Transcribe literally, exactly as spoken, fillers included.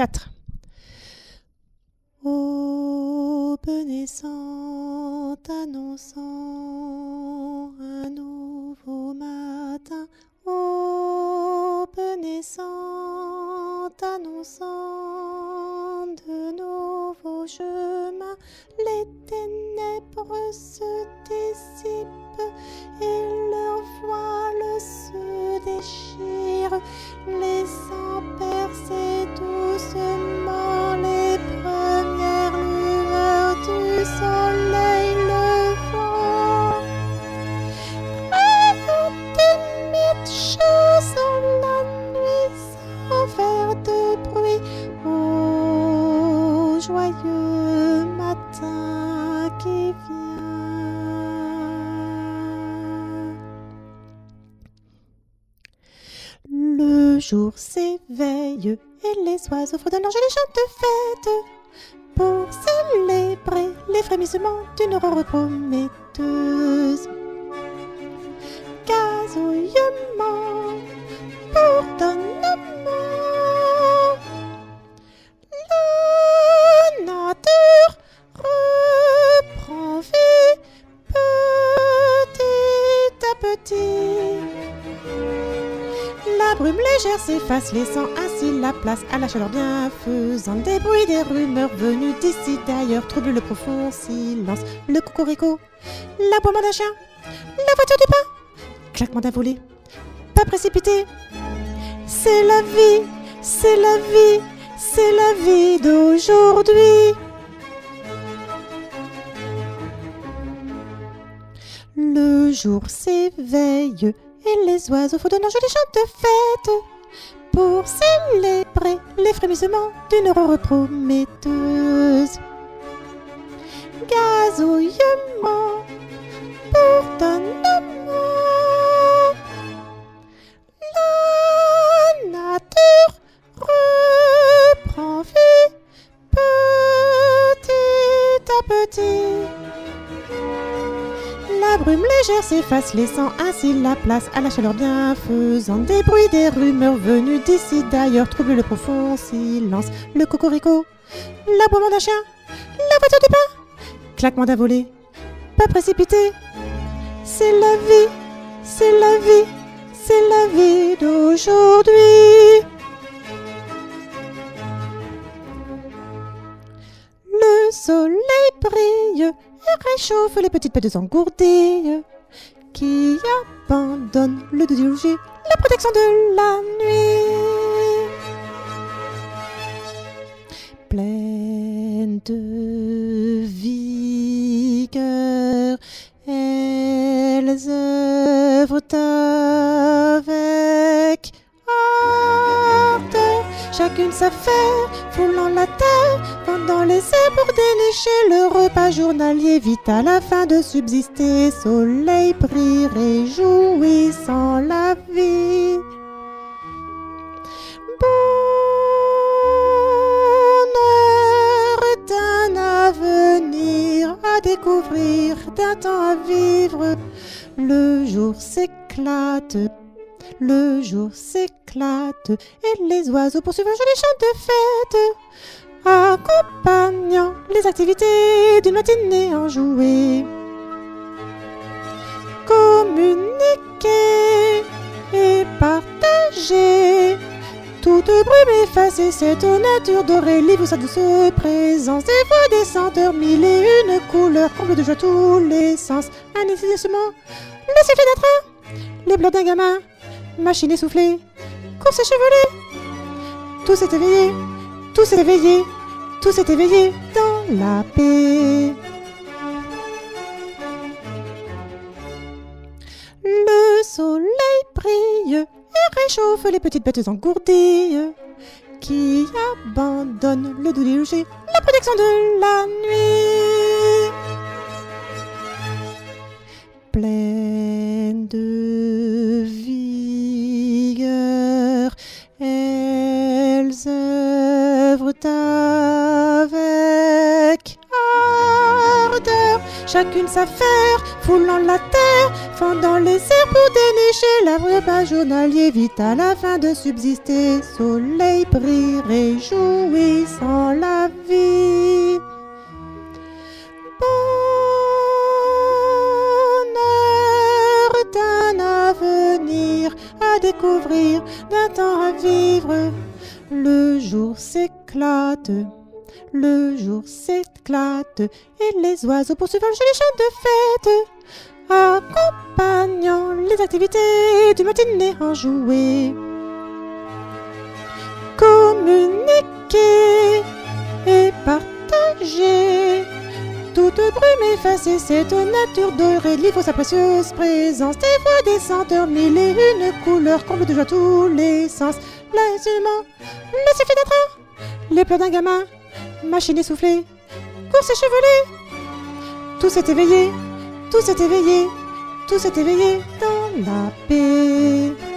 quatre. Aube naissante annonçant un nouveau matin. Aube naissante annonçant de nouveaux chemins. Les ténèbres se dissipent et leur voile se déchire, laissant percer doucement les premières lueurs du soleil levant. Rêve timide chasse la nuit sans faire de bruit. Ô joyeux matin qui vient. Le jour s'éveille et les oiseaux fredonnent leurs jolis chants de fête pour célébrer les frémissements d'une aurore prometteuse. Gazouillement, bourdonnement, la nature reprend vie petit à petit. La brume légère s'efface, laissant ainsi la place à la chaleur bienfaisante. Des bruits, des rumeurs venus d'ici d'ailleurs troublent le profond silence. Le cocorico, l'aboiement d'un chien, la voiture du pain, claquement d'un volet, pas précipité. C'est la vie, c'est la vie, c'est la vie d'aujourd'hui. Le jour s'éveille et les oiseaux fredonnent leurs jolis chants de fête pour célébrer les frémissements d'une aurore prometteuse. Gazouillement, bourdonnement, la nature reprend vie petit à petit. La brume légère s'efface, laissant ainsi la place à la chaleur bienfaisante. Des bruits, des rumeurs venus d'ici d'ailleurs troublent le profond silence. Le cocorico, l'aboiement d'un chien, la voiture du pain, claquement d'un volet, pas précipité. C'est la vie, c'est la vie, c'est la vie d'aujourd'hui. Le soleil brille et réchauffe les petites bêtes engourdies qui abandonnent le doudou logis, la protection de la nuit. Pleine de vigueur, elles œuvrent avec ardeur, chacune sa faire, foulant la terre, pendant les ais pour dénicher le repas journalier, vite à la fin de subsister. Soleil brille, réjouissant la vie. Bonheur d'un avenir à découvrir, d'un temps à vivre. Le jour s'éclate, le jour s'éclate, et les oiseaux poursuivent un joli chant de fête, accompagnant les activités d'une matinée enjouée. Communiquer et partager, toute brume effacée, cette nature dorée livre sa douce présence. Des voix, des senteurs, mille et une couleurs, comble de joie tous les sens. Un établissement, le sifflet d'un train, les pleurs d'un gamin, machine essoufflée, course échevelée. Tout s'est éveillé, tout s'est éveillé, tout s'est éveillé dans la paix. Le soleil brille et réchauffe les petites bêtes engourdies qui abandonnent le doudou logis, la protection de la nuit. Pleine de vigueur, elles œuvrent avec ardeur, chacune sa faire, foulant la terre, fendant les airs pour dénicher la repas journalier, vite à la fin de subsister. Soleil brille, réjouissant la vie. Bonheur d'un avenir à découvrir, d'un temps à vivre. Le jour s'éclate, le jour s'éclate, et les oiseaux poursuivent les chants de fête, accompagnant les activités du matinée enjouée. Communiquer et partager, toute brume effacée, cette nature dorée livre sa précieuse présence. Des voix, des senteurs, mille et une couleurs, comble de joie tous les sens. L'aisement, le sifflet d'un train, les pleurs d'un gamin, machine essoufflée, course échevelée. Tout s'est éveillé, tout s'est éveillé, tout s'est éveillé dans la paix.